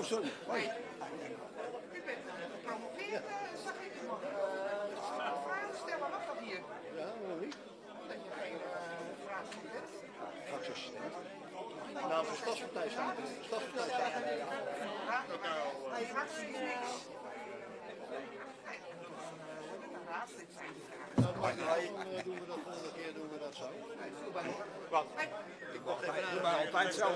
sorry. Hoi. U bent gepromoveerd, zag ik. Vragen stellen, mag dat hier? Ja, waarom niet? Dat je geen vraag van bent. Fractieassistent. Nou, voor stadspartij staat er. Stadspartij staat er. Nee, fractie is niks. Een raadslid zijn die vragen. Nou, maar dan doen we dat volgende keer doen we dat zo. Wat? Ik wacht even Doe maar altijd zo.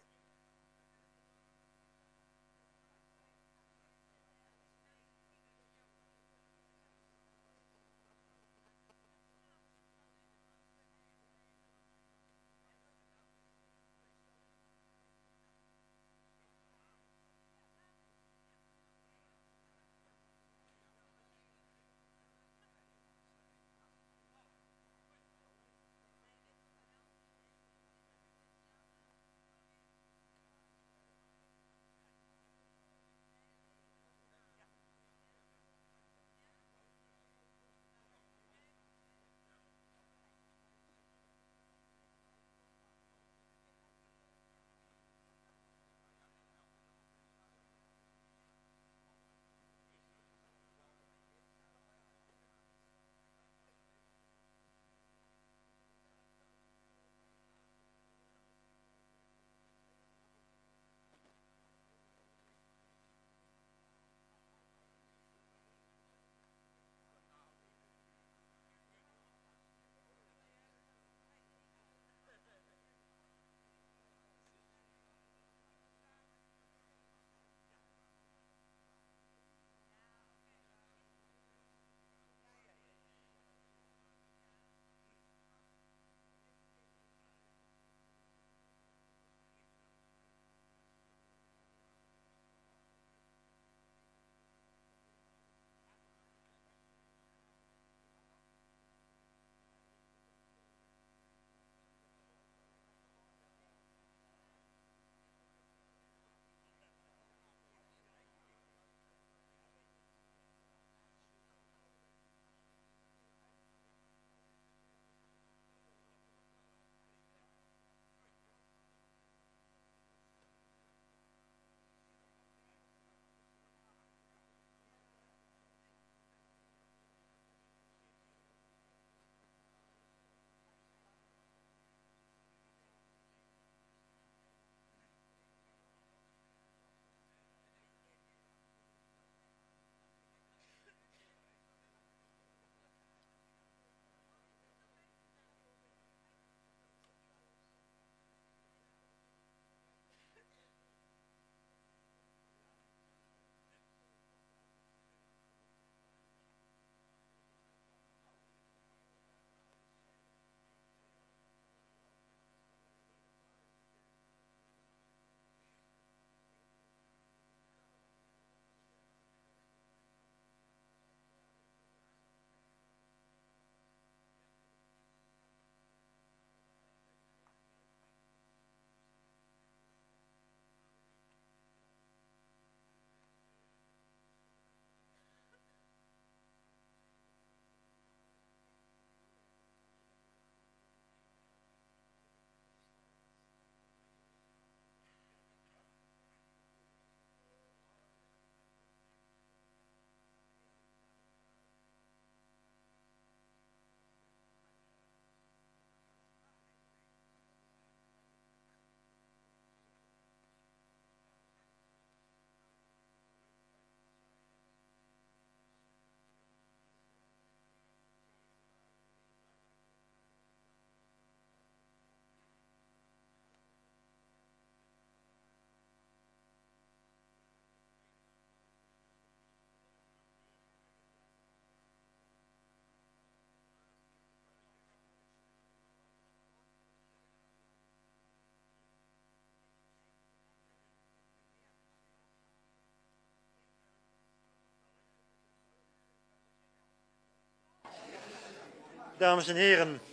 Dames en heren,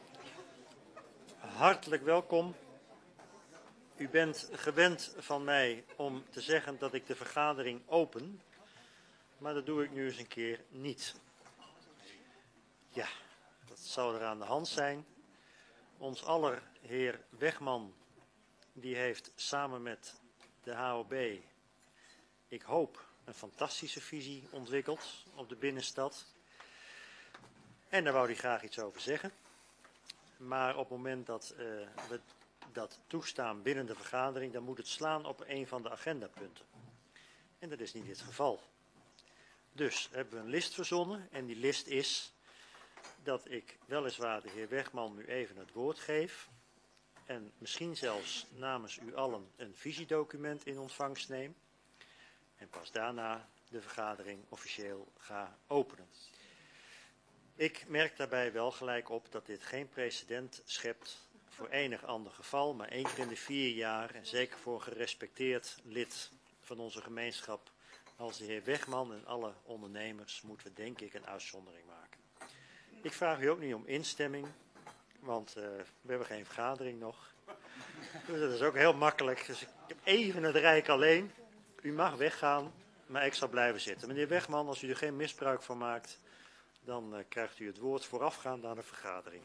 hartelijk welkom. U bent gewend van mij om te zeggen dat ik de vergadering open, maar dat doe ik nu eens een keer niet. Ja, dat zou er aan de hand zijn. Ons aller heer Wegman, die heeft samen met de HOB ik hoop, een fantastische visie ontwikkeld op de binnenstad. En daar wou hij graag iets over zeggen. Maar op het moment dat we dat toestaan binnen de vergadering, dan moet het slaan op een van de agendapunten. En dat is niet het geval. Dus hebben we een list verzonnen en die list is dat ik weliswaar de heer Wegman nu even het woord geef en misschien zelfs namens u allen een visiedocument in ontvangst neem en pas daarna de vergadering officieel ga openen. Ik merk daarbij wel gelijk op dat dit geen precedent schept voor enig ander geval, maar 1 keer in de 4 jaar en zeker voor een gerespecteerd lid van onze gemeenschap als de heer Wegman en alle ondernemers moeten we denk ik een uitzondering maken. Ik vraag u ook niet om instemming, want we hebben geen vergadering nog. Dus dat is ook heel makkelijk. Dus ik heb even het rijk alleen. U mag weggaan, maar ik zal blijven zitten. Meneer Wegman, als u er geen misbruik van maakt, dan krijgt u het woord voorafgaand aan de vergadering.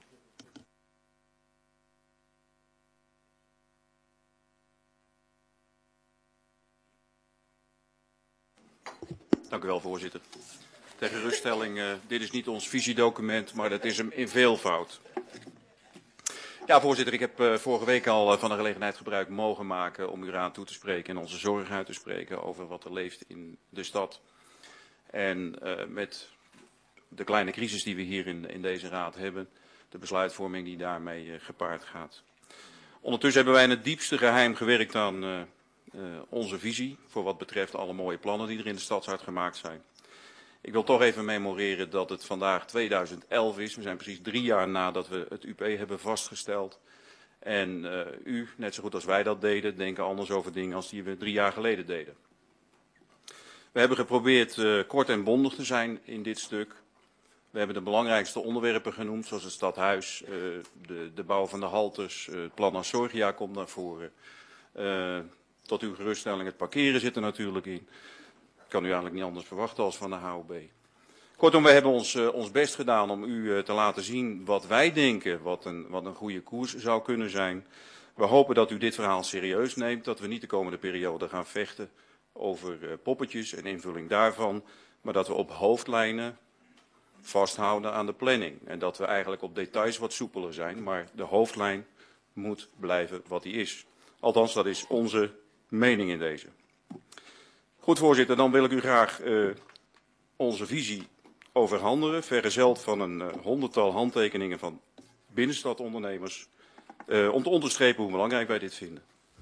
Dank u wel, voorzitter. Ter geruststelling, dit is niet ons visiedocument, maar dat is hem in veelvoud. Ja, voorzitter, ik heb vorige week al van de gelegenheid gebruik mogen maken om u eraan toe te spreken en onze zorg uit te spreken over wat er leeft in de stad. En met de kleine crisis die we hier in deze raad hebben, de besluitvorming die daarmee gepaard gaat. Ondertussen hebben wij in het diepste geheim gewerkt aan onze visie voor wat betreft alle mooie plannen die er in de stadshart gemaakt zijn. Ik wil toch even memoreren dat het vandaag 2011 is. We zijn precies 3 jaar nadat we het UP hebben vastgesteld. En u, net zo goed als wij dat deden, denken anders over dingen als die we 3 jaar geleden deden. We hebben geprobeerd kort en bondig te zijn in dit stuk. We hebben de belangrijkste onderwerpen genoemd, zoals het stadhuis, de bouw van de haltes, het plan Asorgia komt naar voren. Tot uw geruststelling, het parkeren zit er natuurlijk in. Kan u eigenlijk niet anders verwachten als van de HOB. Kortom, we hebben ons best gedaan om u te laten zien wat wij denken, wat een goede koers zou kunnen zijn. We hopen dat u dit verhaal serieus neemt, dat we niet de komende periode gaan vechten over poppetjes en invulling daarvan, maar dat we op hoofdlijnen vasthouden aan de planning. En dat we eigenlijk op details wat soepeler zijn, maar de hoofdlijn moet blijven wat die is. Althans, dat is onze mening in deze. Goed, voorzitter, dan wil ik u graag onze visie overhandigen, vergezeld van een 100-tal handtekeningen van binnenstadondernemers, om te onderstrepen hoe belangrijk wij dit vinden.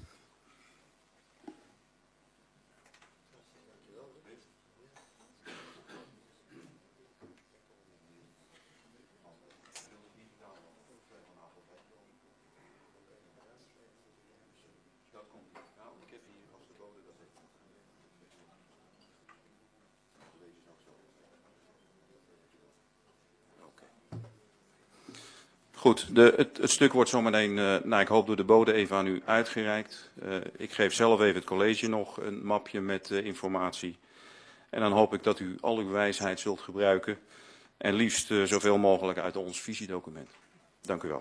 Goed, het stuk wordt zometeen, nou, ik hoop door de bode even aan u uitgereikt. Ik geef zelf even het college nog een mapje met informatie. En dan hoop ik dat u al uw wijsheid zult gebruiken. En liefst zoveel mogelijk uit ons visiedocument. Dank u wel.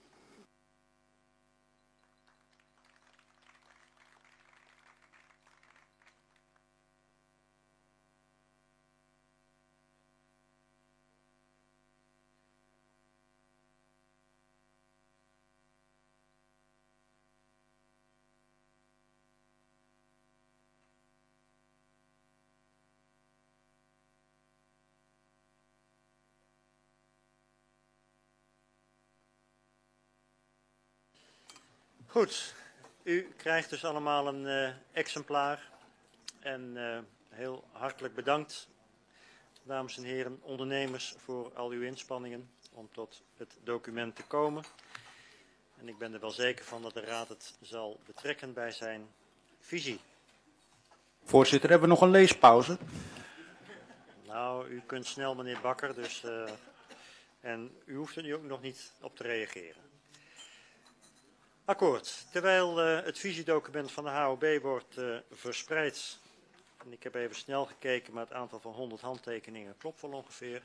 Goed, u krijgt dus allemaal een exemplaar en heel hartelijk bedankt, dames en heren ondernemers, voor al uw inspanningen om tot het document te komen. En ik ben er wel zeker van dat de Raad het zal betrekken bij zijn visie. Voorzitter, hebben we nog een leespauze? Nou, u kunt snel, meneer Bakker, dus, en u hoeft er nu ook nog niet op te reageren. Akkoord. Terwijl het visiedocument van de HOB wordt verspreid, en ik heb even snel gekeken, maar het aantal van 100 handtekeningen klopt wel ongeveer.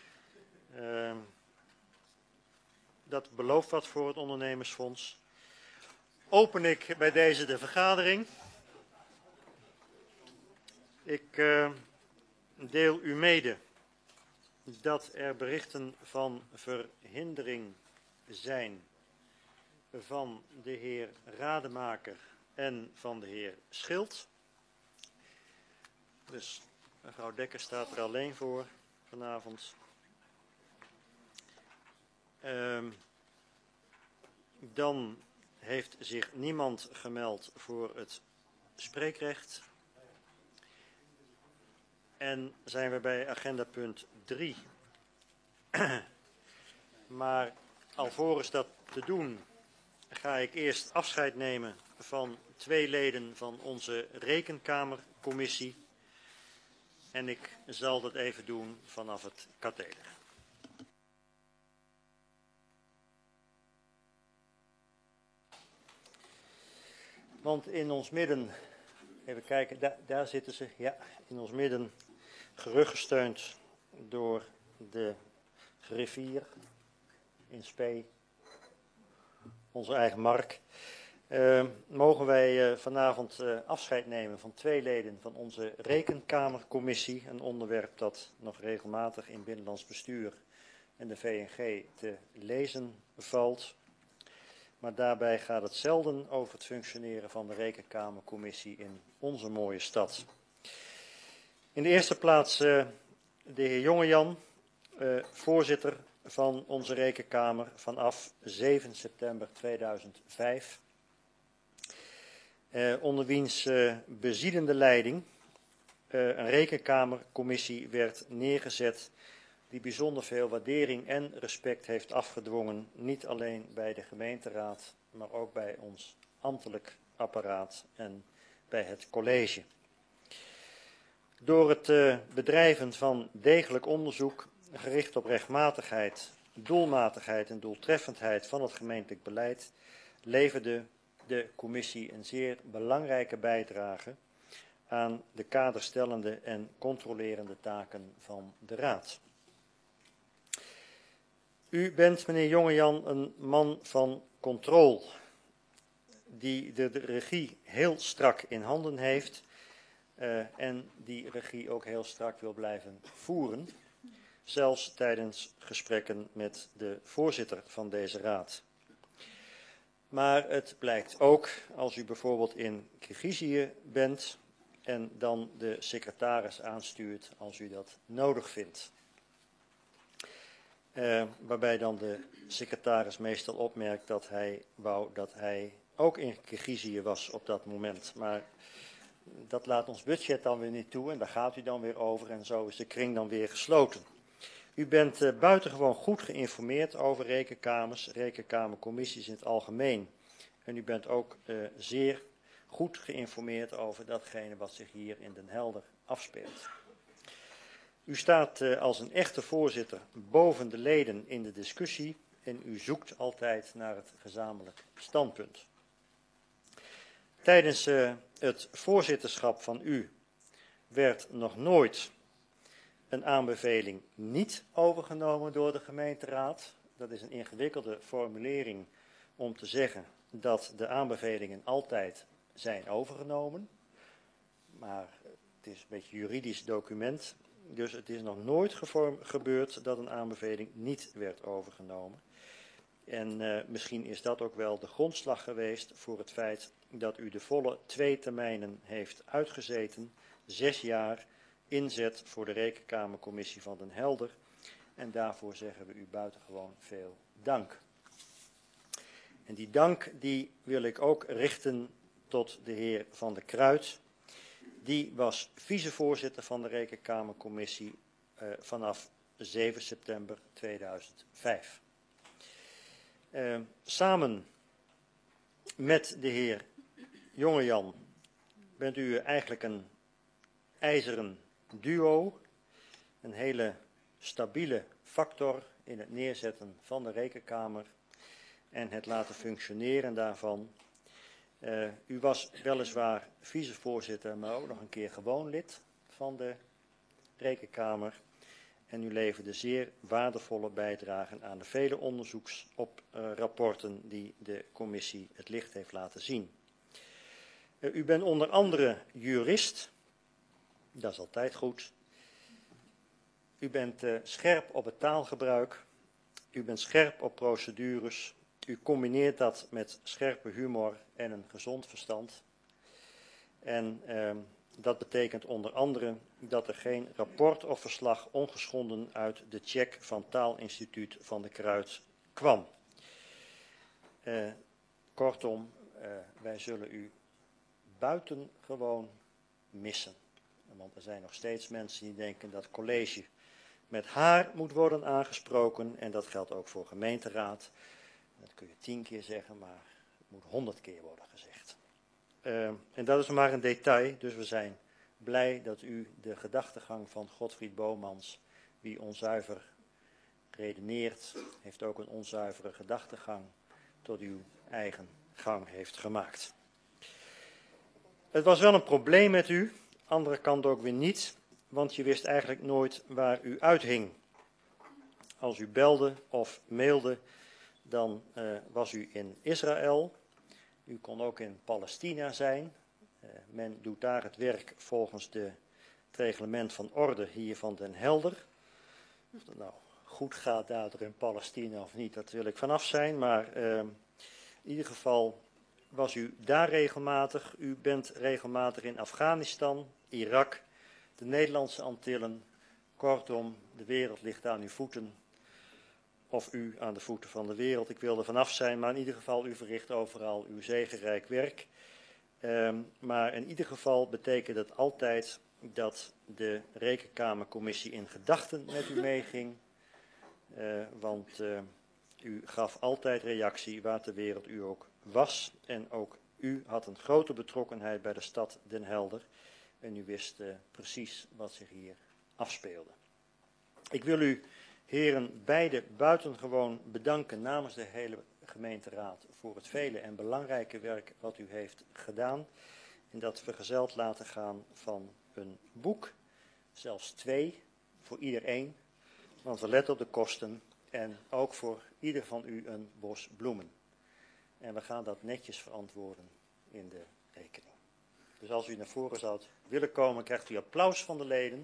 Dat belooft wat voor het ondernemersfonds. Open ik bij deze de vergadering. Ik deel u mede dat er berichten van verhindering zijn van de heer Rademaker en van de heer Schild. Dus mevrouw Dekker staat er alleen voor vanavond. Dan heeft zich niemand gemeld voor het spreekrecht. En zijn we bij agenda punt 3. Maar alvorens dat te doen, ga ik eerst afscheid nemen van 2 leden van onze rekenkamercommissie. En ik zal dat even doen vanaf het katheder. Want in ons midden, even kijken, daar zitten ze, ja, in ons midden, geruggesteund door de griffier in Spee, onze eigen Mark, mogen wij vanavond afscheid nemen van 2 leden van onze rekenkamercommissie, een onderwerp dat nog regelmatig in Binnenlands Bestuur en de VNG te lezen valt. Maar daarbij gaat het zelden over het functioneren van de rekenkamercommissie in onze mooie stad. In de eerste plaats de heer Jongejan, voorzitter van onze rekenkamer vanaf 7 september 2005. Onder wiens bezielende leiding een rekenkamercommissie werd neergezet die bijzonder veel waardering en respect heeft afgedwongen, niet alleen bij de gemeenteraad, maar ook bij ons ambtelijk apparaat en bij het college. Door het bedrijven van degelijk onderzoek, gericht op rechtmatigheid, doelmatigheid en doeltreffendheid van het gemeentelijk beleid, leverde de commissie een zeer belangrijke bijdrage aan de kaderstellende en controlerende taken van de raad. U bent, meneer Jongejan, een man van controle, die de regie heel strak in handen heeft en die regie ook heel strak wil blijven voeren, zelfs tijdens gesprekken met de voorzitter van deze raad. Maar het blijkt ook, als u bijvoorbeeld in Kirgizië bent en dan de secretaris aanstuurt als u dat nodig vindt. Waarbij dan de secretaris meestal opmerkt dat hij wou dat hij ook in Kirgizië was op dat moment. Maar dat laat ons budget dan weer niet toe en daar gaat u dan weer over en zo is de kring dan weer gesloten. U bent buitengewoon goed geïnformeerd over rekenkamers, rekenkamercommissies in het algemeen. En u bent ook zeer goed geïnformeerd over datgene wat zich hier in Den Helder afspeelt. U staat als een echte voorzitter boven de leden in de discussie en u zoekt altijd naar het gezamenlijk standpunt. Tijdens het voorzitterschap van u werd nog nooit een aanbeveling niet overgenomen door de gemeenteraad. Dat is een ingewikkelde formulering om te zeggen dat de aanbevelingen altijd zijn overgenomen. Maar het is een beetje een juridisch document. Dus het is nog nooit gebeurd dat een aanbeveling niet werd overgenomen. En misschien is dat ook wel de grondslag geweest voor het feit dat u de volle 2 termijnen heeft uitgezeten, 6 jaar inzet voor de Rekenkamercommissie van Den Helder. En daarvoor zeggen we u buitengewoon veel dank. En die dank die wil ik ook richten tot de heer Van der Kruid. Die was vicevoorzitter van de Rekenkamercommissie vanaf 7 september 2005. Samen met de heer Jongejan bent u eigenlijk een ijzeren duo, een hele stabiele factor in het neerzetten van de Rekenkamer en het laten functioneren daarvan. U was weliswaar vicevoorzitter, maar ook nog een keer gewoon lid van de Rekenkamer. En u leverde zeer waardevolle bijdragen aan de vele onderzoeksrapporten die de commissie het licht heeft laten zien. U bent onder andere jurist Dat is altijd goed. U bent scherp op het taalgebruik. U bent scherp op procedures. U combineert dat met scherpe humor en een gezond verstand. En dat betekent onder andere dat er geen rapport of verslag ongeschonden uit de check van Taalinstituut Van de Kruid kwam. Kortom, wij zullen u buitengewoon missen. Want er zijn nog steeds mensen die denken dat college met haar moet worden aangesproken. En dat geldt ook voor gemeenteraad. Dat kun je 10 keer zeggen, maar het moet 100 keer worden gezegd. En dat is maar een detail, dus we zijn blij dat u de gedachtegang van Godfried Bomans, wie onzuiver redeneert, heeft ook een onzuivere gedachtegang, tot uw eigen gang heeft gemaakt. Het was wel een probleem met u, andere kant ook weer niet, want je wist eigenlijk nooit waar u uithing. Als u belde of mailde, dan was u in Israël. U kon ook in Palestina zijn. Men doet daar het werk volgens het reglement van orde hier van Den Helder. Of dat nou goed gaat daar in Palestina of niet, dat wil ik vanaf zijn. Maar in ieder geval was u daar regelmatig. U bent regelmatig in Afghanistan, Irak, de Nederlandse Antillen. Kortom, de wereld ligt aan uw voeten. Of u aan de voeten van de wereld. Ik wil er vanaf zijn, maar in ieder geval, u verricht overal uw zegenrijk werk. Maar in ieder geval betekent het altijd dat de Rekenkamercommissie in gedachten met u meeging. Want u gaf altijd reactie waar ter wereld u ook was. En ook u had een grote betrokkenheid bij de stad Den Helder. En u wist precies wat zich hier afspeelde. Ik wil u, heren, beide buitengewoon bedanken namens de hele gemeenteraad voor het vele en belangrijke werk wat u heeft gedaan. En dat vergezeld laten gaan van een boek, zelfs 2, voor iedereen. Want we letten op de kosten en ook voor ieder van u een bos bloemen. En we gaan dat netjes verantwoorden in de rekening. Dus als u naar voren zou willen komen, krijgt u applaus van de leden.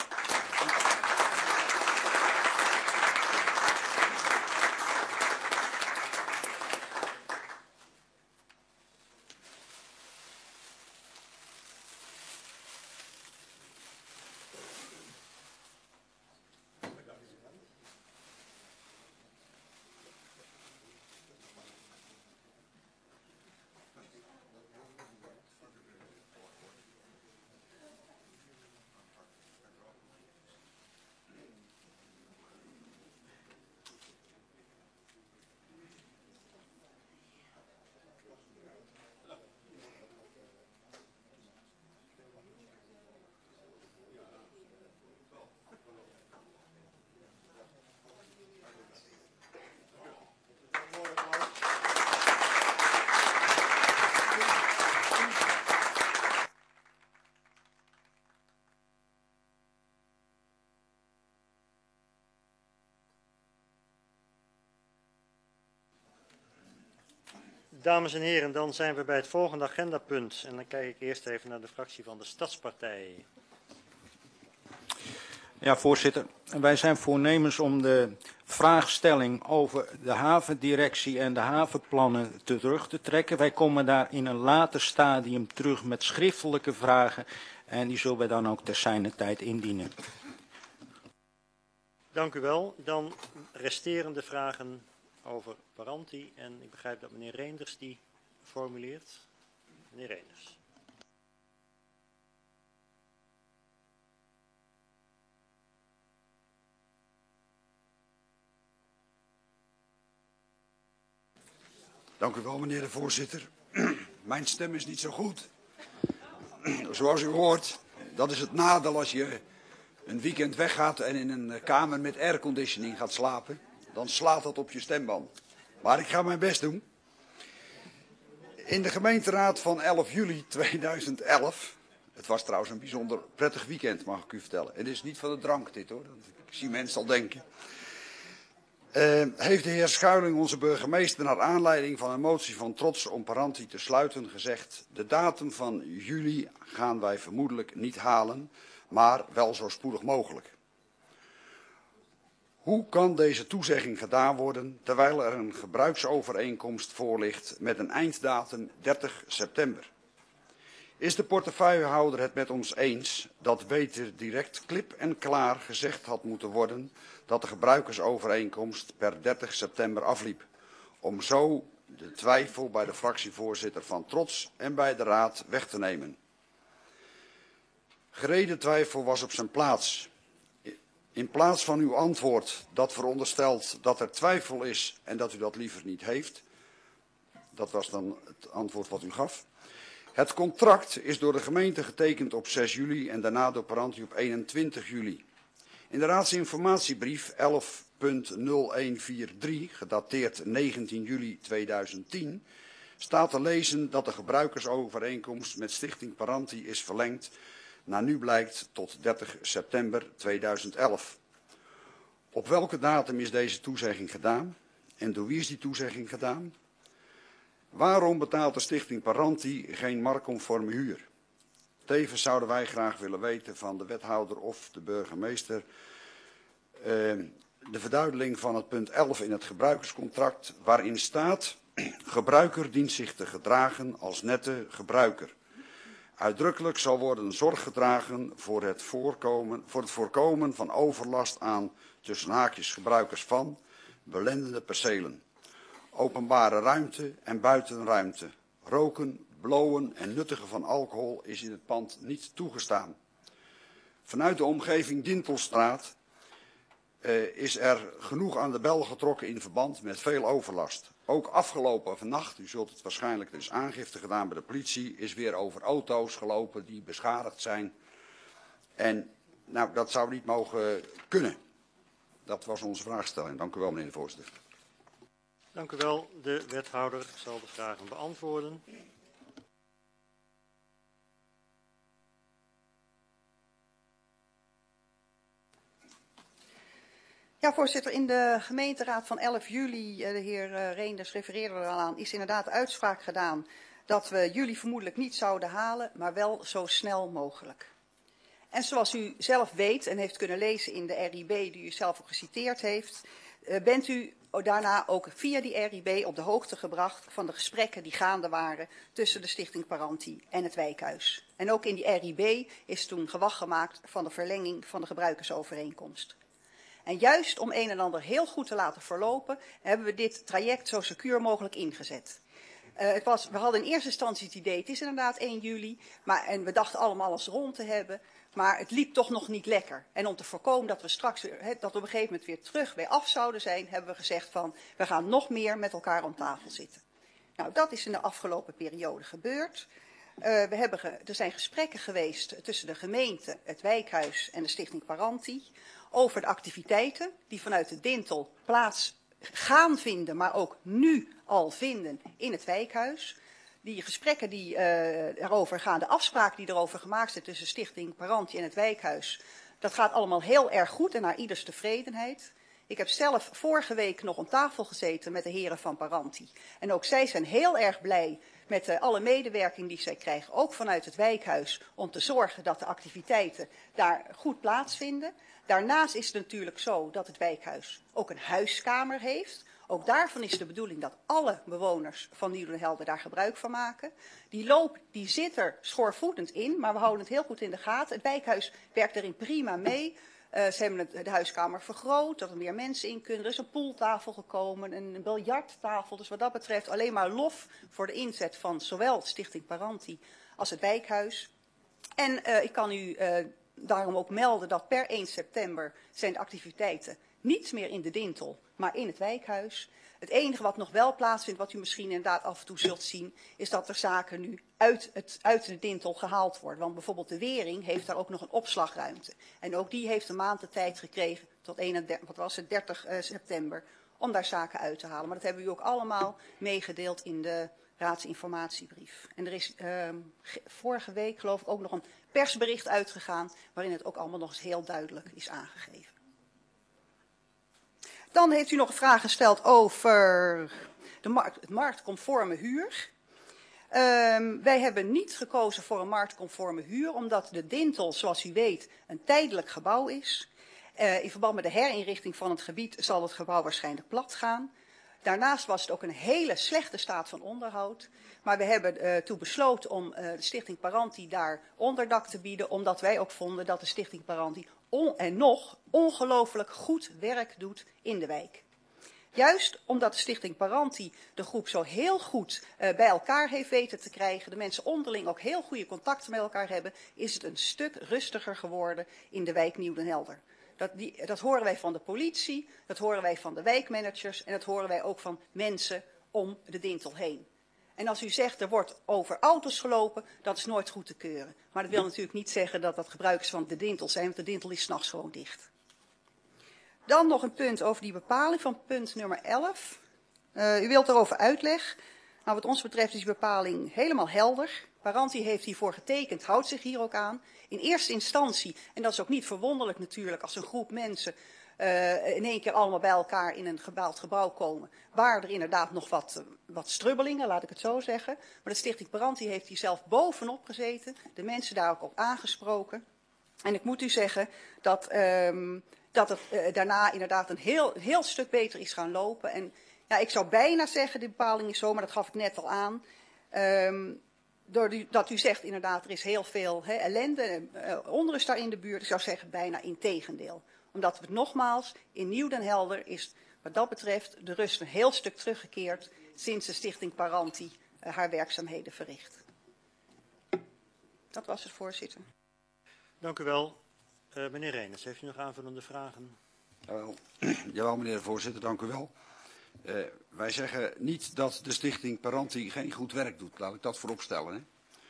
Dames en heren, dan zijn we bij het volgende agendapunt. En dan kijk ik eerst even naar de fractie van de Stadspartij. Ja, voorzitter. Wij zijn voornemens om de vraagstelling over de havendirectie en de havenplannen terug te trekken. Wij komen daar in een later stadium terug met schriftelijke vragen. En die zullen wij dan ook ter zijner tijd indienen. Dank u wel. Dan resterende vragen over Paranti. En ik begrijp dat meneer Reenders die formuleert. Meneer Reenders. Dank u wel, meneer de voorzitter. Mijn stem is niet zo goed. Zoals u hoort, dat is het nadeel als je een weekend weggaat en in een kamer met airconditioning gaat slapen. Dan slaat dat op je stemband. Maar ik ga mijn best doen. In de gemeenteraad van 11 juli 2011... Het was trouwens een bijzonder prettig weekend, mag ik u vertellen. Het is niet van de drank dit hoor, ik zie mensen al denken. Heeft de heer Schuiling, onze burgemeester, naar aanleiding van een motie van Trots om Paranti te sluiten gezegd: de datum van juli gaan wij vermoedelijk niet halen, maar wel zo spoedig mogelijk. Hoe kan deze toezegging gedaan worden terwijl er een gebruiksovereenkomst voor ligt met een einddatum 30 september? Is de portefeuillehouder het met ons eens dat beter direct klip en klaar gezegd had moeten worden dat de gebruikersovereenkomst per 30 september afliep, om zo de twijfel bij de fractievoorzitter Van Trots en bij de raad weg te nemen? Gereden twijfel was op zijn plaats. In plaats van uw antwoord dat veronderstelt dat er twijfel is en dat u dat liever niet heeft, dat was dan het antwoord wat u gaf. Het contract is door de gemeente getekend op 6 juli en daarna door Paranti op 21 juli. In de raadsinformatiebrief 11.0143, gedateerd 19 juli 2010, staat te lezen dat de gebruikersovereenkomst met Stichting Paranti is verlengd, naar nu blijkt tot 30 september 2011. Op welke datum is deze toezegging gedaan en door wie is die toezegging gedaan? Waarom betaalt de Stichting Paranti geen marktconforme huur? Tevens zouden wij graag willen weten van de wethouder of de burgemeester de verduidelijking van het punt 11 in het gebruikerscontract, waarin staat: gebruiker dient zich te gedragen als nette gebruiker. Uitdrukkelijk zal worden zorg gedragen voor het voorkomen van overlast aan tussen haakjes gebruikers van belendende percelen, openbare ruimte en buitenruimte. Roken, blowen en nuttigen van alcohol is in het pand niet toegestaan. Vanuit de omgeving Dintelstraat is er genoeg aan de bel getrokken in verband met veel overlast. Ook afgelopen nacht, u zult het waarschijnlijk, er is aangifte gedaan bij de politie, is weer over auto's gelopen die beschadigd zijn. En nou, dat zou niet mogen kunnen. Dat was onze vraagstelling. Dank u wel, meneer de voorzitter. Dank u wel. De wethouder zal de vragen beantwoorden. Ja, voorzitter, in de gemeenteraad van 11 juli, de heer Reenders refereerde er al aan, is inderdaad uitspraak gedaan dat we juli vermoedelijk niet zouden halen, maar wel zo snel mogelijk. En zoals u zelf weet en heeft kunnen lezen in de RIB die u zelf ook geciteerd heeft, bent u daarna ook via die RIB op de hoogte gebracht van de gesprekken die gaande waren tussen de Stichting Paranti en het wijkhuis. En ook in die RIB is toen gewag gemaakt van de verlenging van de gebruikersovereenkomst. En juist om een en ander heel goed te laten verlopen, hebben we dit traject zo secuur mogelijk ingezet. We hadden in eerste instantie het idee, het is inderdaad 1 juli, en we dachten allemaal alles rond te hebben, maar het liep toch nog niet lekker. En om te voorkomen dat we straks dat op een gegeven moment weer terug bij af zouden zijn, hebben we gezegd van, we gaan nog meer met elkaar om tafel zitten. Nou, dat is in de afgelopen periode gebeurd. Er zijn gesprekken geweest tussen de gemeente, het wijkhuis en de Stichting Paranti over de activiteiten die vanuit de Dintel plaats gaan vinden, maar ook nu al vinden in het wijkhuis. Die gesprekken die erover gaan, de afspraken die erover gemaakt zijn tussen Stichting Paranti en het wijkhuis, dat gaat allemaal heel erg goed en naar ieders tevredenheid. Ik heb zelf vorige week nog om tafel gezeten met de heren van Paranti. En ook zij zijn heel erg blij met alle medewerking die zij krijgen, ook vanuit het wijkhuis, om te zorgen dat de activiteiten daar goed plaatsvinden. Daarnaast is het natuurlijk zo dat het wijkhuis ook een huiskamer heeft. Ook daarvan is de bedoeling dat alle bewoners van Nieuw-den-Helder daar gebruik van maken. Die zit er schoorvoetend in, maar we houden het heel goed in de gaten. Het wijkhuis werkt erin prima mee. Ze hebben de huiskamer vergroot, dat er meer mensen in kunnen. Er is een pooltafel gekomen, een biljarttafel. Dus wat dat betreft alleen maar lof voor de inzet van zowel Stichting Paranti als het wijkhuis. En ik kan u daarom ook melden dat per 1 september zijn de activiteiten niet meer in de Dintel, maar in het wijkhuis. Het enige wat nog wel plaatsvindt, wat u misschien inderdaad af en toe zult zien, is dat er zaken nu uit de Dintel gehaald worden. Want bijvoorbeeld de Wering heeft daar ook nog een opslagruimte. En ook die heeft een maand de tijd gekregen tot 30 september om daar zaken uit te halen. Maar dat hebben we u ook allemaal meegedeeld in de raadsinformatiebrief. En er is vorige week geloof ik ook nog een persbericht uitgegaan waarin het ook allemaal nog eens heel duidelijk is aangegeven. Dan heeft u nog een vraag gesteld over het marktconforme huur. Wij hebben niet gekozen voor een marktconforme huur, omdat de Dintel, zoals u weet, een tijdelijk gebouw is. In verband met de herinrichting van het gebied zal het gebouw waarschijnlijk plat gaan. Daarnaast was het ook een hele slechte staat van onderhoud. Maar we hebben toen besloten om de Stichting Paranti daar onderdak te bieden, omdat wij ook vonden dat de Stichting Paranti ongelooflijk goed werk doet in de wijk. Juist omdat de Stichting Paranti de groep zo heel goed bij elkaar heeft weten te krijgen, de mensen onderling ook heel goede contacten met elkaar hebben, is het een stuk rustiger geworden in de wijk Nieuw Den Helder. Dat horen wij van de politie, dat horen wij van de wijkmanagers en dat horen wij ook van mensen om de Dintel heen. En als u zegt er wordt over auto's gelopen, dat is nooit goed te keuren. Maar dat wil natuurlijk niet zeggen dat dat gebruikers van de Dintel zijn, want de Dintel is 's nachts gewoon dicht. Dan nog een punt over die bepaling van punt nummer 11. U wilt erover uitleg. Nou, wat ons betreft is die bepaling helemaal helder. Paranti heeft hiervoor getekend, houdt zich hier ook aan. In eerste instantie, en dat is ook niet verwonderlijk natuurlijk, als een groep mensen in één keer allemaal bij elkaar in een gebouwd gebouw komen, waren er inderdaad nog wat strubbelingen, laat ik het zo zeggen. Maar de Stichting Paranti heeft hier zelf bovenop gezeten, de mensen daar ook op aangesproken. En ik moet u zeggen dat het daarna inderdaad een heel stuk beter is gaan lopen. En ja, ik zou bijna zeggen, de bepaling is zo, maar dat gaf ik net al aan. Doordat u zegt inderdaad, er is heel veel ellende, onrust daar in de buurt. Ik zou zeggen bijna integendeel. Omdat we nogmaals, in Nieuw Den Helder is wat dat betreft de rust een heel stuk teruggekeerd sinds de Stichting Paranti haar werkzaamheden verricht. Dat was het, voorzitter. Dank u wel. Meneer Reeners, heeft u nog aanvullende vragen? Jawel, meneer de voorzitter, dank u wel. Wij zeggen niet dat de Stichting Paranti geen goed werk doet. Laat ik dat voorop stellen. Hè.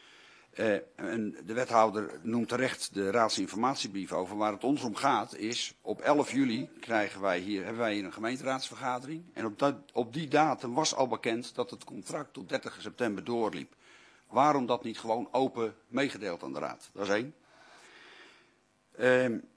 En de wethouder noemt terecht de raadsinformatiebrief over. Waar het ons om gaat is, op 11 juli hebben wij hier een gemeenteraadsvergadering. En op die datum was al bekend dat het contract tot 30 september doorliep. Waarom dat niet gewoon open meegedeeld aan de raad? Dat is één.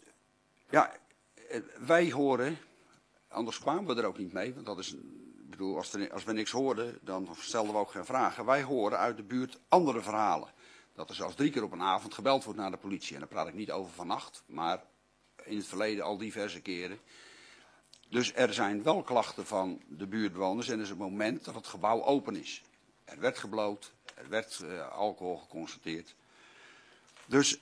Wij horen, anders kwamen we er ook niet mee, want dat is, ik bedoel, als we niks hoorden, dan stelden we ook geen vragen. Wij horen uit de buurt andere verhalen. Dat er zelfs 3 keer op een avond gebeld wordt naar de politie. En daar praat ik niet over vannacht, maar in het verleden al diverse keren. Dus er zijn wel klachten van de buurtbewoners en er is een moment dat het gebouw open is. Er werd gebloot, er werd alcohol geconstateerd. Dus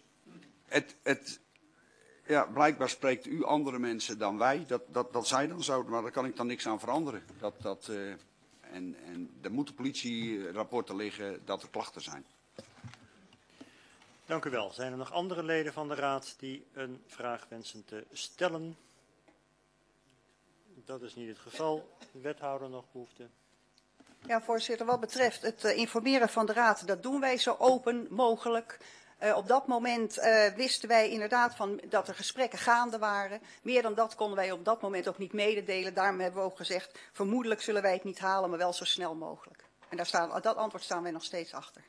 blijkbaar spreekt u andere mensen dan wij. Dat zij dan zo, maar daar kan ik dan niks aan veranderen. En er moeten politierapporten liggen dat er klachten zijn. Dank u wel. Zijn er nog andere leden van de raad die een vraag wensen te stellen? Dat is niet het geval. De wethouder nog behoefte? Ja, voorzitter, wat betreft het informeren van de raad, dat doen wij zo open mogelijk. Op dat moment wisten wij inderdaad dat er gesprekken gaande waren. Meer dan dat konden wij op dat moment ook niet mededelen. Daarom hebben we ook gezegd, vermoedelijk zullen wij het niet halen, maar wel zo snel mogelijk. En dat antwoord staan wij nog steeds achter.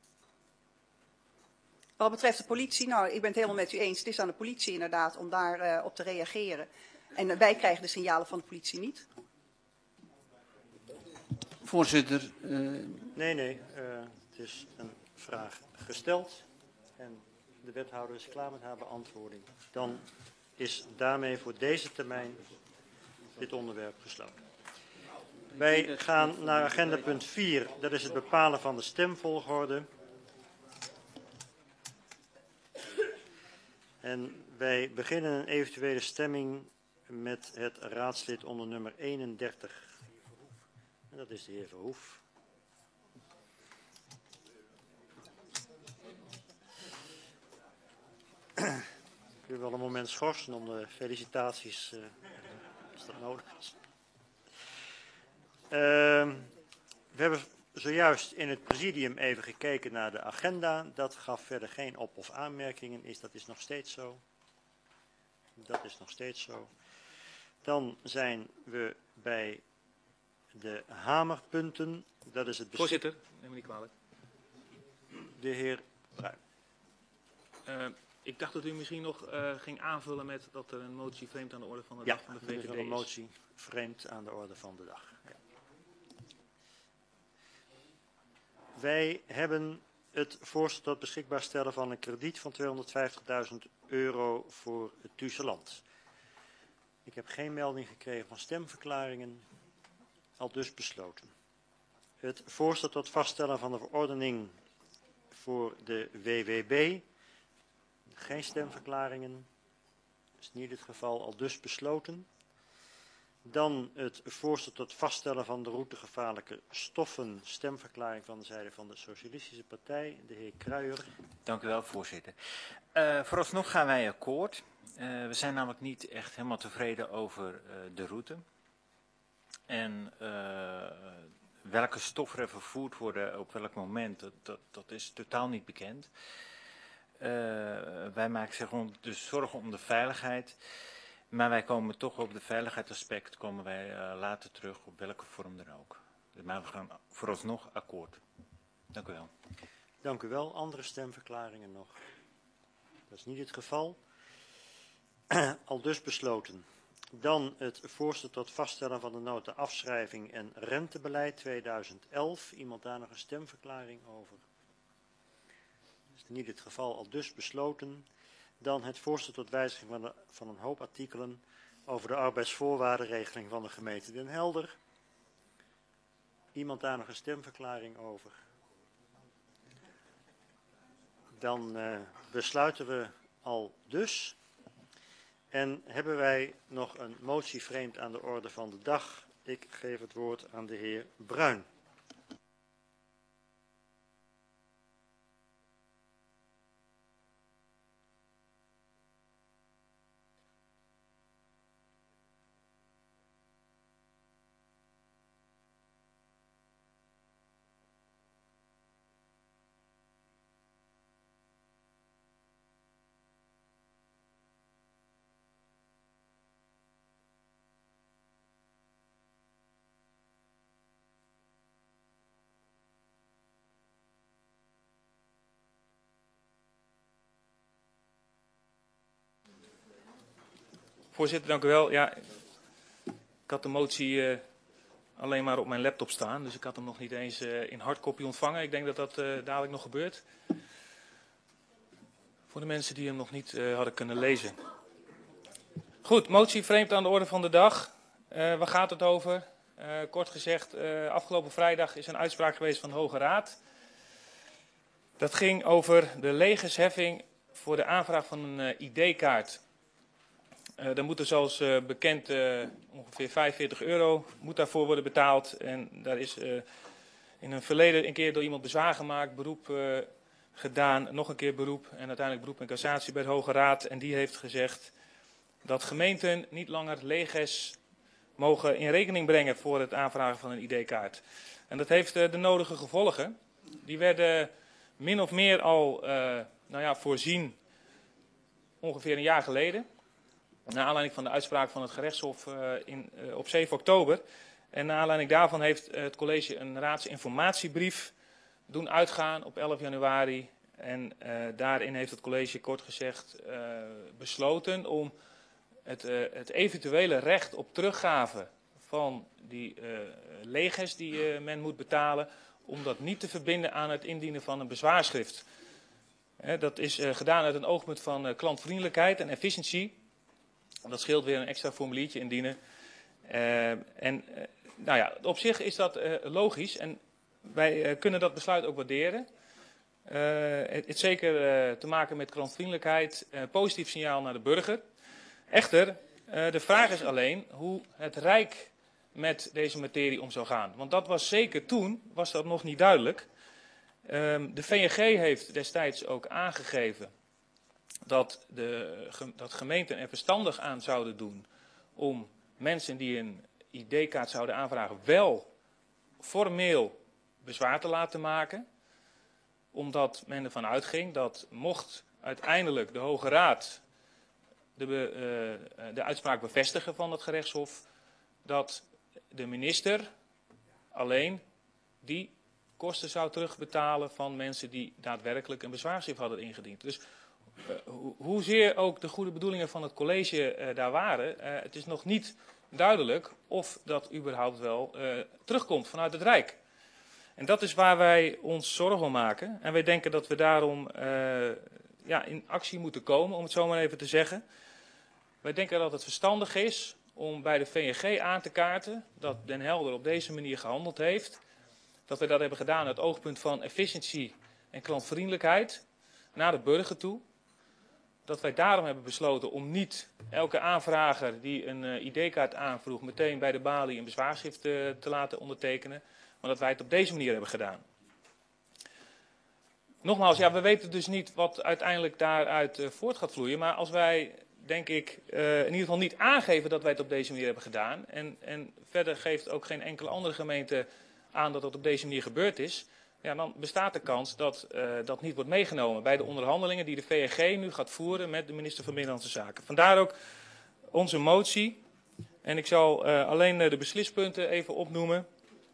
Wat betreft de politie, nou, ik ben het helemaal met u eens. Het is aan de politie inderdaad om daar op te reageren. En wij krijgen de signalen van de politie niet. Voorzitter. Nee, het is een vraag gesteld. En de wethouder is klaar met haar beantwoording. Dan is daarmee voor deze termijn dit onderwerp gesloten. Wij gaan naar agenda punt 4. Dat is het bepalen van de stemvolgorde. En wij beginnen een eventuele stemming met het raadslid onder nummer 31. En dat is de heer Verhoef. Ik wil wel een moment schorsen om de felicitaties, als dat nodig is. We hebben zojuist in het presidium even gekeken naar de agenda. Dat gaf verder geen op- of aanmerkingen. Dat is nog steeds zo. Dat is nog steeds zo. Dan zijn we bij de hamerpunten. Dat is het Voorzitter, neem me niet kwalijk. De heer Bruin. Ik dacht dat u misschien nog ging aanvullen met dat er een motie vreemd aan de orde van de Ja, dag van de er VVD is is. een motie vreemd aan de orde van de dag. Ja. Wij hebben het voorstel tot beschikbaar stellen van een krediet van €250.000 voor het Thuiseland. Ik heb geen melding gekregen van stemverklaringen, aldus besloten. Het voorstel tot vaststellen van de verordening voor de WWB, geen stemverklaringen, dat is niet het geval, aldus besloten. Dan het voorstel tot vaststellen van de route gevaarlijke stoffen, stemverklaring van de zijde van de Socialistische Partij, de heer Kruijer. Dank u wel, voorzitter. Vooralsnog gaan wij akkoord. We zijn namelijk niet echt helemaal tevreden over de route. En welke stoffen er vervoerd worden op welk moment, dat is totaal niet bekend. Wij maken zich dus zorgen om de veiligheid. Maar wij komen toch op de veiligheidsaspect later terug, op welke vorm dan ook. Maar we gaan vooralsnog akkoord. Dank u wel. Dank u wel. Andere stemverklaringen nog? Dat is niet het geval. Aldus besloten. Dan het voorstel tot vaststellen van de nota afschrijving en rentebeleid 2011. Iemand daar nog een stemverklaring over? Dat is niet het geval. Aldus besloten. Dan het voorstel tot wijziging van een hoop artikelen over de arbeidsvoorwaardenregeling van de gemeente Den Helder. Iemand daar nog een stemverklaring over? Dan besluiten we al dus. En hebben wij nog een motie vreemd aan de orde van de dag. Ik geef het woord aan de heer Bruin. Voorzitter, dank u wel. Ja, ik had de motie alleen maar op mijn laptop staan, dus ik had hem nog niet eens in hardcopy ontvangen. Ik denk dat dat dadelijk nog gebeurt. Voor de mensen die hem nog niet hadden kunnen lezen. Goed, motie vreemd aan de orde van de dag. Waar gaat het over? Kort gezegd, afgelopen vrijdag is een uitspraak geweest van de Hoge Raad. Dat ging over de legesheffing voor de aanvraag van een ID-kaart. Dan moet er zoals bekend ongeveer €45 moet daarvoor worden betaald. En daar is in een verleden een keer door iemand bezwaar gemaakt, beroep gedaan, nog een keer beroep en uiteindelijk beroep en cassatie bij de Hoge Raad. En die heeft gezegd dat gemeenten niet langer leges mogen in rekening brengen voor het aanvragen van een ID-kaart. En dat heeft de nodige gevolgen. Die werden min of meer al voorzien ongeveer een jaar geleden. Naar aanleiding van de uitspraak van het gerechtshof op 7 oktober. En naar aanleiding daarvan heeft het college een raadsinformatiebrief doen uitgaan op 11 januari. En daarin heeft het college kort gezegd besloten om het eventuele recht op teruggave van die leges die men moet betalen, om dat niet te verbinden aan het indienen van een bezwaarschrift. Dat is gedaan uit een oogpunt van klantvriendelijkheid en efficiëntie. Dat scheelt weer een extra formuliertje indienen. Op zich is dat logisch en wij kunnen dat besluit ook waarderen. Het is zeker te maken met klantvriendelijkheid, positief signaal naar de burger. Echter, de vraag is alleen hoe het Rijk met deze materie om zou gaan. Want dat was zeker toen, was dat nog niet duidelijk. De VNG heeft destijds ook aangegeven dat gemeenten er verstandig aan zouden doen om mensen die een ID-kaart zouden aanvragen wel formeel bezwaar te laten maken. Omdat men ervan uitging dat mocht uiteindelijk de Hoge Raad de uitspraak bevestigen van het gerechtshof, dat de minister alleen die kosten zou terugbetalen van mensen die daadwerkelijk een bezwaarschrift hadden ingediend. Dus hoezeer ook de goede bedoelingen van het college daar waren, het is nog niet duidelijk of dat überhaupt wel terugkomt vanuit het Rijk. En dat is waar wij ons zorgen om maken. En wij denken dat we daarom in actie moeten komen, om het zo maar even te zeggen. Wij denken dat het verstandig is om bij de VNG aan te kaarten dat Den Helder op deze manier gehandeld heeft. Dat we dat hebben gedaan uit het oogpunt van efficiëntie en klantvriendelijkheid naar de burger toe. Dat wij daarom hebben besloten om niet elke aanvrager die een ID-kaart aanvroeg meteen bij de balie een bezwaarschrift te laten ondertekenen. Maar dat wij het op deze manier hebben gedaan. Nogmaals, we weten dus niet wat uiteindelijk daaruit voort gaat vloeien. Maar als wij, denk ik, in ieder geval niet aangeven dat wij het op deze manier hebben gedaan. En verder geeft ook geen enkele andere gemeente aan dat het op deze manier gebeurd is. Ja, dan bestaat de kans dat dat niet wordt meegenomen bij de onderhandelingen die de VNG nu gaat voeren met de minister van Binnenlandse Zaken. Vandaar ook onze motie. En ik zal alleen de beslispunten even opnoemen.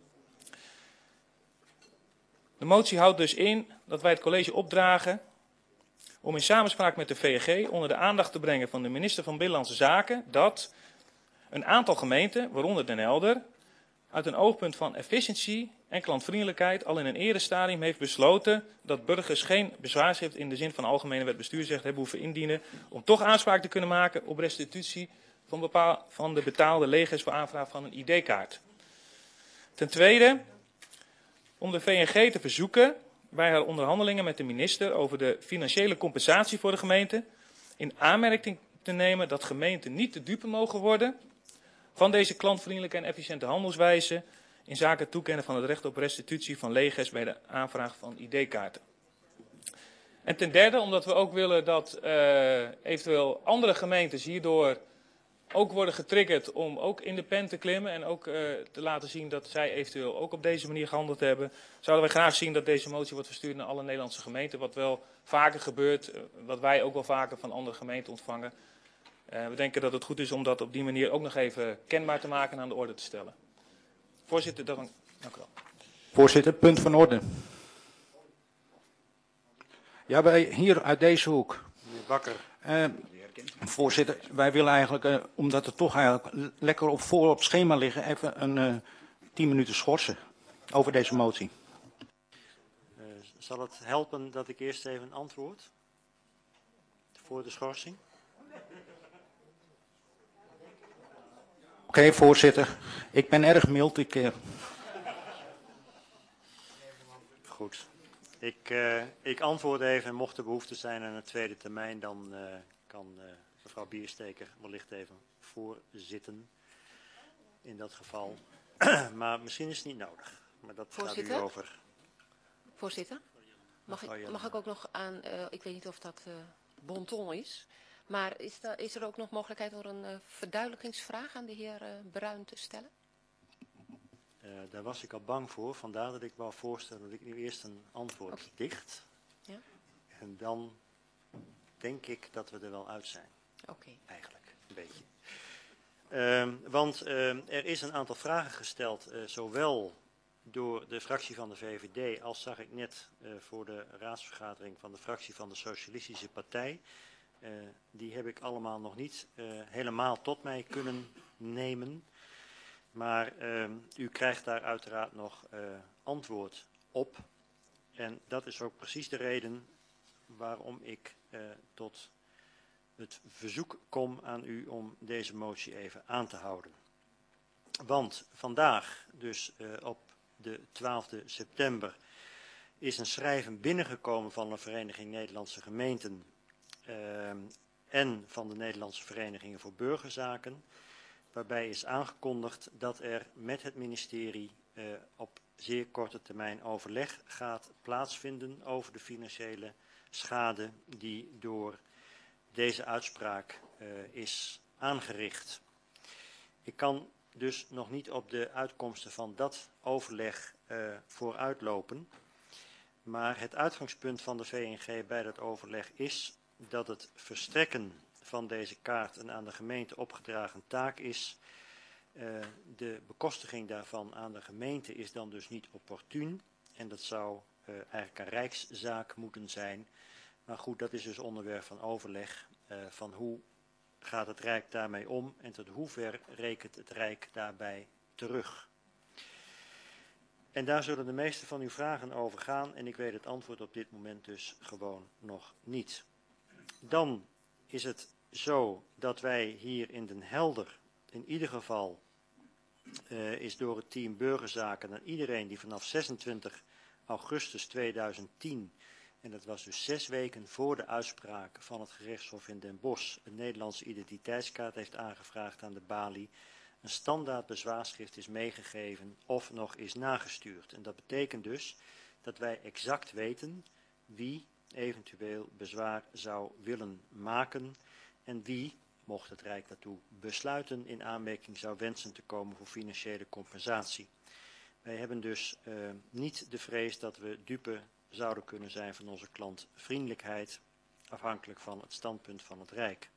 De motie houdt dus in dat wij het college opdragen om in samenspraak met de VNG onder de aandacht te brengen van de minister van Binnenlandse Zaken dat een aantal gemeenten, waaronder Den Helder, uit een oogpunt van efficiëntie en klantvriendelijkheid al in een eerder stadium heeft besloten dat burgers geen bezwaarschrift in de zin van Algemene Wet Bestuursrecht hebben hoeven indienen om toch aanspraak te kunnen maken op restitutie van de betaalde legers voor aanvraag van een ID-kaart. Ten tweede, om de VNG te verzoeken bij haar onderhandelingen met de minister over de financiële compensatie voor de gemeente in aanmerking te nemen dat gemeenten niet de dupe mogen worden van deze klantvriendelijke en efficiënte handelswijze in zaken het toekennen van het recht op restitutie van legers bij de aanvraag van ID-kaarten. En ten derde, omdat we ook willen dat eventueel andere gemeentes hierdoor ook worden getriggerd om ook in de pen te klimmen en ook te laten zien dat zij eventueel ook op deze manier gehandeld hebben, zouden wij graag zien dat deze motie wordt verstuurd naar alle Nederlandse gemeenten, wat wel vaker gebeurt, wat wij ook wel vaker van andere gemeenten ontvangen. We denken dat het goed is om dat op die manier ook nog even kenbaar te maken en aan de orde te stellen. Voorzitter, dank u wel. Voorzitter, punt van orde. Ja, wij hier uit deze hoek. Meneer Bakker. Voorzitter, wij willen eigenlijk, omdat het toch eigenlijk lekker op schema liggen, even een 10 minuten schorsen over deze motie. Zal het helpen dat ik eerst even antwoord voor de schorsing? Oké, voorzitter. Ik ben erg mild. Goed. Ik antwoord even. Mocht er behoefte zijn aan een tweede termijn, dan kan mevrouw Biersteker wellicht even voorzitten in dat geval. Maar misschien is het niet nodig. Maar dat gaat u over. Voorzitter, mag ik ook nog aan, ik weet niet of dat bon ton is, maar is er ook nog mogelijkheid om een verduidelijkingsvraag aan de heer Bruin te stellen? Daar was ik al bang voor, vandaar dat ik wou voorstellen dat ik nu eerst een antwoord dicht. Ja. En dan denk ik dat we er wel uit zijn. Oké. Eigenlijk, een beetje. Want er is een aantal vragen gesteld, zowel door de fractie van de VVD als zag ik net voor de raadsvergadering van de fractie van de Socialistische Partij. Die heb ik allemaal nog niet helemaal tot mij kunnen nemen. Maar u krijgt daar uiteraard nog antwoord op. En dat is ook precies de reden waarom ik tot het verzoek kom aan u om deze motie even aan te houden. Want vandaag, dus op de 12e september, is een schrijven binnengekomen van de Vereniging Nederlandse Gemeenten en van de Nederlandse Verenigingen voor Burgerzaken, waarbij is aangekondigd dat er met het ministerie op zeer korte termijn overleg gaat plaatsvinden over de financiële schade die door deze uitspraak is aangericht. Ik kan dus nog niet op de uitkomsten van dat overleg vooruitlopen, maar het uitgangspunt van de VNG bij dat overleg is dat het verstrekken van deze kaart een aan de gemeente opgedragen taak is. De bekostiging daarvan aan de gemeente is dan dus niet opportun en dat zou eigenlijk een rijkszaak moeten zijn. Maar goed, dat is dus onderwerp van overleg van hoe gaat het Rijk daarmee om en tot hoever rekent het Rijk daarbij terug. En daar zullen de meeste van uw vragen over gaan en ik weet het antwoord op dit moment dus gewoon nog niet. Dan is het zo dat wij hier in Den Helder in ieder geval is door het team Burgerzaken aan iedereen die vanaf 26 augustus 2010, en dat was dus 6 weken voor de uitspraak van het gerechtshof in Den Bosch, een Nederlandse identiteitskaart heeft aangevraagd aan de balie, een standaard bezwaarschrift is meegegeven of nog is nagestuurd. En dat betekent dus dat wij exact weten wie eventueel bezwaar zou willen maken en wie, mocht het Rijk daartoe besluiten, in aanmerking zou wensen te komen voor financiële compensatie. Wij hebben dus niet de vrees dat we dupe zouden kunnen zijn van onze klantvriendelijkheid, afhankelijk van het standpunt van het Rijk.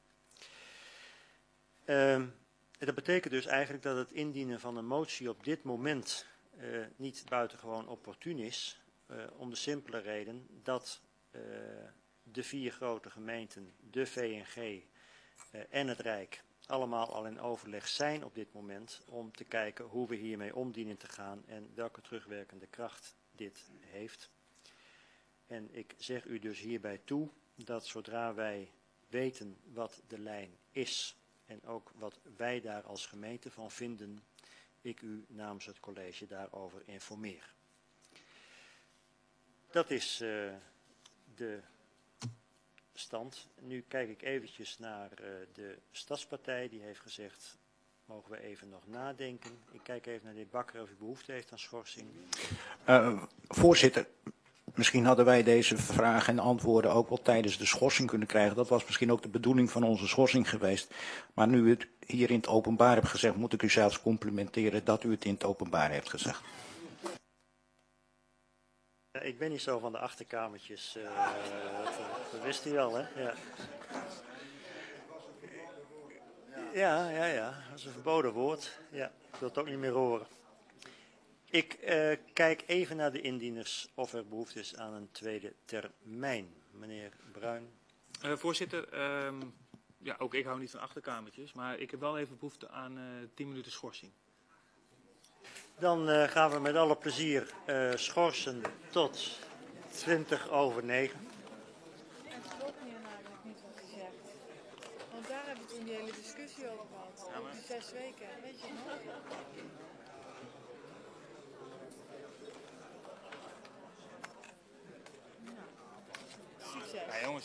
Dat betekent dus eigenlijk dat het indienen van een motie op dit moment niet buitengewoon opportun is, om de simpele reden dat de 4 grote gemeenten, de VNG en het Rijk, allemaal al in overleg zijn op dit moment om te kijken hoe we hiermee om dienen te gaan en welke terugwerkende kracht dit heeft. En ik zeg u dus hierbij toe dat zodra wij weten wat de lijn is en ook wat wij daar als gemeente van vinden, ik u namens het college daarover informeer. Dat is de stand. Nu kijk ik eventjes naar de Stadspartij, die heeft gezegd, mogen we even nog nadenken. Ik kijk even naar de heer Bakker of u behoefte heeft aan schorsing. Voorzitter, misschien hadden wij deze vragen en antwoorden ook wel tijdens de schorsing kunnen krijgen. Dat was misschien ook de bedoeling van onze schorsing geweest. Maar nu u het hier in het openbaar hebt gezegd, moet ik u zelfs complimenteren dat u het in het openbaar heeft gezegd. Ik ben niet zo van de achterkamertjes, dat wist u al, hè? Ja. Ja, dat is een verboden woord. Ja, ik wil het ook niet meer horen. Ik kijk even naar de indieners of er behoefte is aan een tweede termijn. Meneer Bruin. Voorzitter, ja, ook ik hou niet van achterkamertjes, maar ik heb wel even behoefte aan 10 minuten schorsing. Dan gaan we met alle plezier schorsen tot 9:20. Het klopt niet eigenlijk niet wat gezegd. Want daar hebben we toen die hele discussie over gehad. Ja, maar... 6 weken, weet je nog? Nou, succes. Ja, jongens.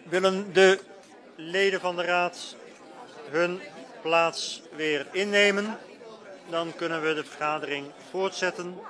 Willen de leden van de Raad hun plaats weer innemen? Dan kunnen we de vergadering voortzetten.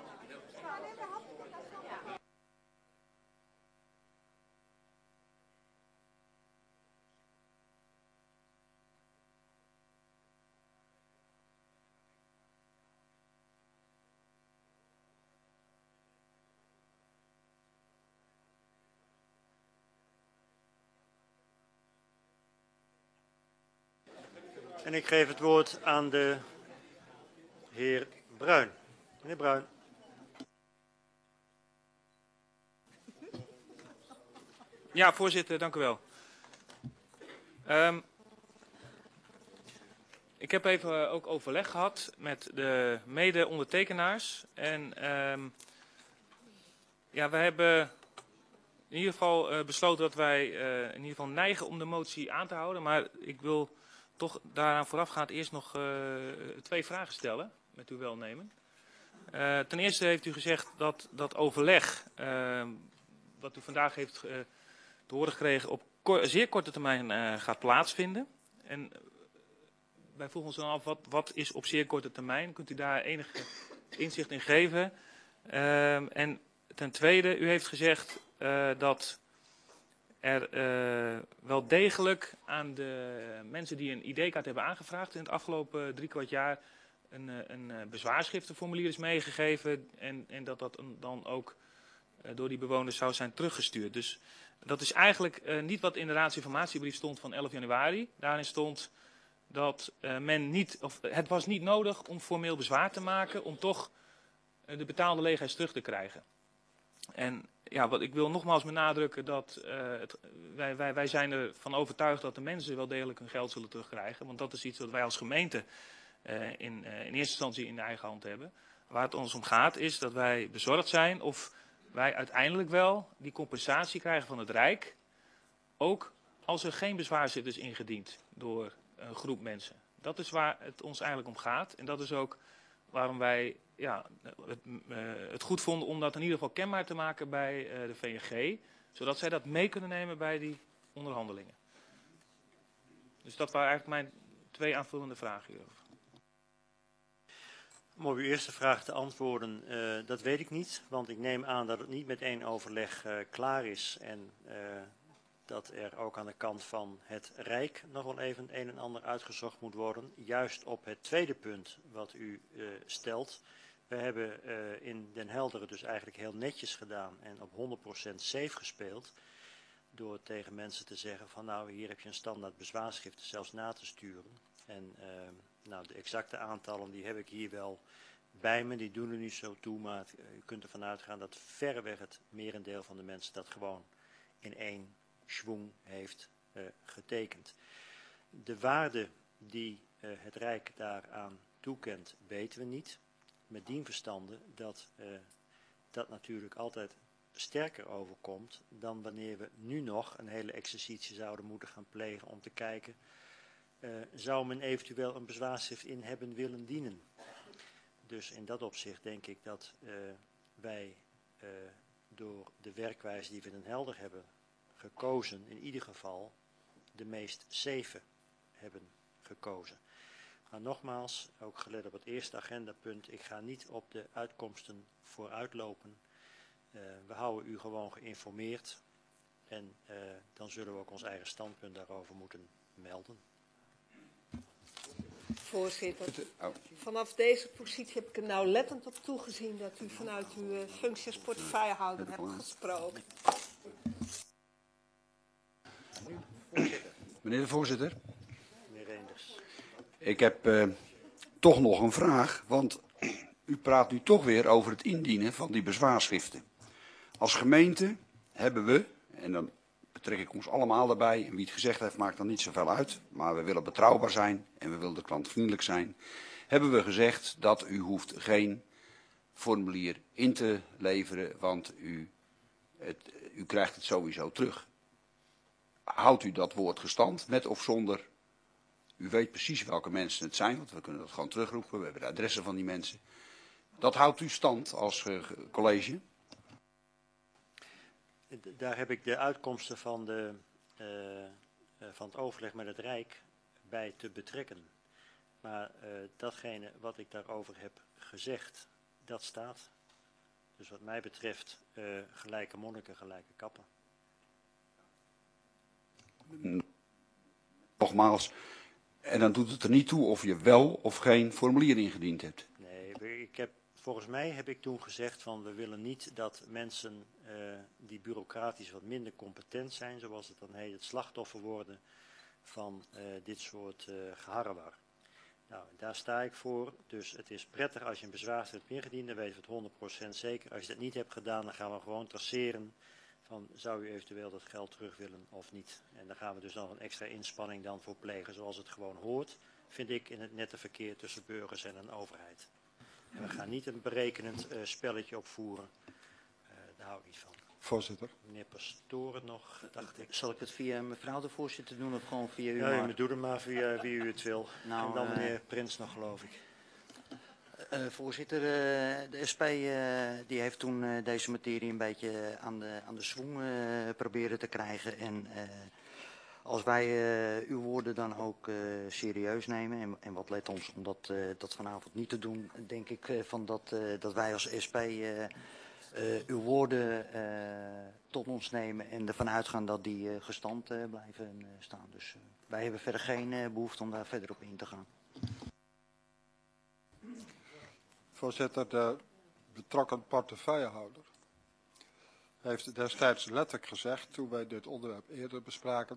En ik geef het woord aan de heer Bruin. Meneer Bruin. Ja, voorzitter, dank u wel. Ik heb even ook overleg gehad met de mede-ondertekenaars. En ja, we hebben in ieder geval besloten dat wij in ieder geval neigen om de motie aan te houden. Maar ik wil toch daaraan voorafgaand eerst nog 2 vragen stellen, met uw welnemen. Ten eerste heeft u gezegd dat dat overleg, wat u vandaag heeft te horen gekregen, op zeer korte termijn gaat plaatsvinden. En wij vroegen ons dan af, wat is op zeer korte termijn? Kunt u daar enig inzicht in geven? En ten tweede, u heeft gezegd dat er wel degelijk aan de mensen die een ID-kaart hebben aangevraagd in het afgelopen 3/4 jaar een bezwaarschriftenformulier is meegegeven en dat dat dan ook door die bewoners zou zijn teruggestuurd. Dus dat is eigenlijk niet wat in de raadsinformatiebrief stond van 11 januari. Daarin stond dat het was niet nodig om formeel bezwaar te maken om toch de betaalde leegheid terug te krijgen. En ja, wat ik wil nogmaals benadrukken dat wij zijn ervan overtuigd dat de mensen wel degelijk hun geld zullen terugkrijgen. Want dat is iets wat wij als gemeente in eerste instantie in de eigen hand hebben. Waar het ons om gaat is dat wij bezorgd zijn of wij uiteindelijk wel die compensatie krijgen van het Rijk. Ook als er geen bezwaarzit is ingediend door een groep mensen. Dat is waar het ons eigenlijk om gaat. En dat is ook waarom wij het goed vonden om dat in ieder geval kenbaar te maken bij de VNG. Zodat zij dat mee kunnen nemen bij die onderhandelingen. Dus dat waren eigenlijk mijn 2 aanvullende vragen hierover. Om op uw eerste vraag te antwoorden, dat weet ik niet. Want ik neem aan dat het niet met 1 overleg klaar is. En dat er ook aan de kant van het Rijk nog wel even een en ander uitgezocht moet worden. Juist op het tweede punt wat u stelt. We hebben in Den Helder dus eigenlijk heel netjes gedaan en op 100% safe gespeeld. Door tegen mensen te zeggen van nou hier heb je een standaard bezwaarschrift zelfs na te sturen. En nou, de exacte aantallen die heb ik hier wel bij me, die doen er niet zo toe. Maar u kunt ervan uitgaan dat verreweg het merendeel van de mensen dat gewoon in 1 schwung heeft getekend. De waarde die het Rijk daaraan toekent weten we niet. Met dien verstande dat dat natuurlijk altijd sterker overkomt dan wanneer we nu nog een hele exercitie zouden moeten gaan plegen om te kijken, zou men eventueel een bezwaarschrift in hebben willen dienen. Dus in dat opzicht denk ik dat wij door de werkwijze die we in Den Helder hebben gekozen, in ieder geval de meest safe hebben gekozen. Maar nogmaals, ook gelet op het eerste agendapunt, ik ga niet op de uitkomsten vooruitlopen. We houden u gewoon geïnformeerd en dan zullen we ook ons eigen standpunt daarover moeten melden. Voorzitter, vanaf deze positie heb ik er nauwlettend op toegezien dat u vanuit uw functie als portefeuillehouder hebt gesproken. Meneer de voorzitter. Meneer Reenders. Ik heb toch nog een vraag, want u praat nu toch weer over het indienen van die bezwaarschriften. Als gemeente hebben we, en dan betrek ik ons allemaal erbij, en wie het gezegd heeft maakt dan niet zoveel uit, maar we willen betrouwbaar zijn en we willen klantvriendelijk zijn, hebben we gezegd dat u hoeft geen formulier in te leveren, want u krijgt het sowieso terug. Houdt u dat woord gestand, met of zonder? U weet precies welke mensen het zijn, want we kunnen dat gewoon terugroepen. We hebben de adressen van die mensen. Dat houdt u stand als college? Daar heb ik de uitkomsten van de van het overleg met het Rijk bij te betrekken. Maar datgene wat ik daarover heb gezegd, dat staat. Dus wat mij betreft, gelijke monniken, gelijke kappen. Nogmaals, en dan doet het er niet toe of je wel of geen formulier ingediend hebt. Nee, volgens mij heb ik toen gezegd van we willen niet dat mensen die bureaucratisch wat minder competent zijn, zoals het dan heet, het slachtoffer worden van dit soort geharrewar. Nou, daar sta ik voor. Dus het is prettig als je een bezwaarschrift hebt ingediend, dan weten we het 100% zeker. Als je dat niet hebt gedaan, dan gaan we gewoon traceren van zou u eventueel dat geld terug willen of niet. En daar gaan we dus nog een extra inspanning dan voor plegen, zoals het gewoon hoort, vind ik, in het nette verkeer tussen burgers en een overheid. En we gaan niet een berekenend spelletje opvoeren. Daar hou ik niet van. Voorzitter. Meneer Pastoren nog, dacht ik. Zal ik het via mevrouw de voorzitter doen of gewoon via u? Ja, u doet het maar via wie u het wil. Nou, en dan meneer Prins nog, geloof ik. Voorzitter, de SP die heeft toen deze materie een beetje aan de schwung proberen te krijgen. En als wij uw woorden dan ook serieus nemen en wat let ons om dat vanavond niet te doen, denk ik van dat wij als SP uw woorden tot ons nemen en ervan uitgaan dat die gestand blijven staan. Dus wij hebben verder geen behoefte om daar verder op in te gaan. Voorzitter, de betrokken portefeuillehouder heeft destijds letterlijk gezegd, toen wij dit onderwerp eerder bespraken,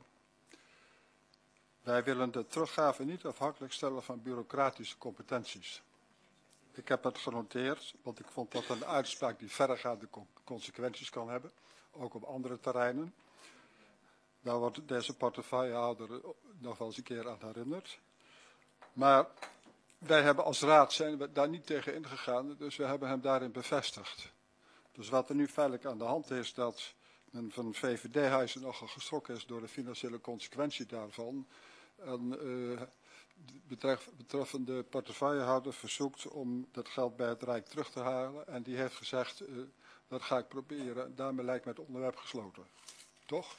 wij willen de teruggave niet afhankelijk stellen van bureaucratische competenties. Ik heb het genoteerd, want ik vond dat een uitspraak die verregaande consequenties kan hebben, ook op andere terreinen. Daar wordt deze portefeuillehouder nog wel eens een keer aan herinnerd. Maar wij hebben als raad zijn we daar niet tegen ingegaan, dus we hebben hem daarin bevestigd. Dus wat er nu feitelijk aan de hand is, dat men van VVD-huizen nogal geschrokken is door de financiële consequentie daarvan. En betreffende portefeuillehouder verzoekt om dat geld bij het Rijk terug te halen. En die heeft gezegd, dat ga ik proberen. Daarmee lijkt mij het onderwerp gesloten. Toch?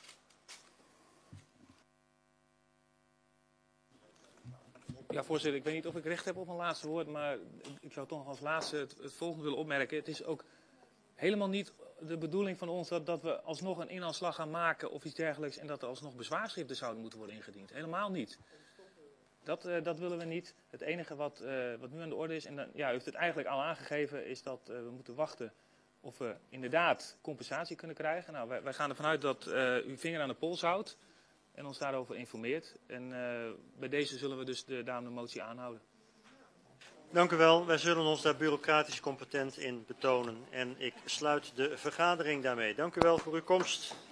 Ja, voorzitter, ik weet niet of ik recht heb op een laatste woord, maar ik zou toch nog als laatste het volgende willen opmerken. Het is ook helemaal niet de bedoeling van ons dat we alsnog een inhaalslag gaan maken of iets dergelijks en dat er alsnog bezwaarschriften zouden moeten worden ingediend. Helemaal niet. Dat willen we niet. Het enige wat nu aan de orde is, en dan, ja, u heeft het eigenlijk al aangegeven, is dat we moeten wachten of we inderdaad compensatie kunnen krijgen. Nou, wij gaan ervan uit dat u vinger aan de pols houdt en ons daarover informeert. En bij deze zullen we dus daarom de motie aanhouden. Dank u wel. Wij zullen ons daar bureaucratisch competent in betonen. En ik sluit de vergadering daarmee. Dank u wel voor uw komst.